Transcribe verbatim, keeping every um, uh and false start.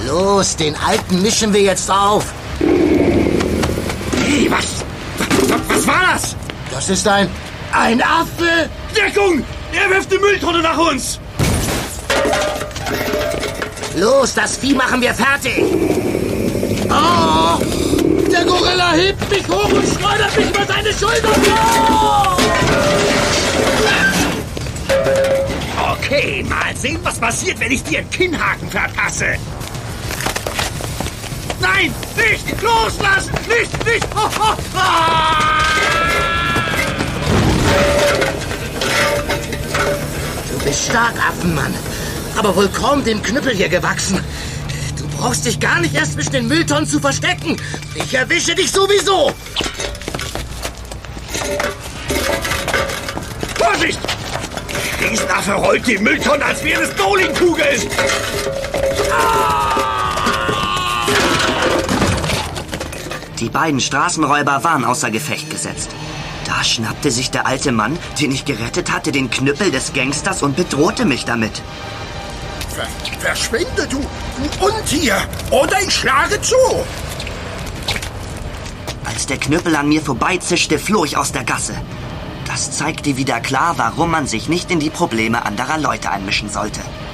Los, den Alten mischen wir jetzt auf. Hey, was? Was, was war das? Das ist ein... ein Affe! Deckung! Er wirft die Mülltonne nach uns! Los, das Vieh machen wir fertig! Oh, der Gorilla hebt mich hoch und schleudert mich über seine Schulter! Oh! Okay, mal sehen, was passiert, wenn ich dir einen Kinnhaken verpasse. Nein, nicht! Loslassen! Nicht, nicht! Oh, oh, oh. Du bist stark, Affenmann. Aber wohl kaum dem Knüppel hier gewachsen. Du brauchst dich gar nicht erst zwischen den Mülltonnen zu verstecken. Ich erwische dich sowieso. Vorsicht! Der Riesenaffe rollt die Mülltonne, als wäre es Bowlingkugel. Die beiden Straßenräuber waren außer Gefecht gesetzt. Da schnappte sich der alte Mann, den ich gerettet hatte, den Knüppel des Gangsters und bedrohte mich damit. Ver verschwinde, du, du Untier, oder ich schlage zu. Als der Knüppel an mir vorbeizischte, floh ich aus der Gasse. Das zeigte wieder klar, warum man sich nicht in die Probleme anderer Leute einmischen sollte.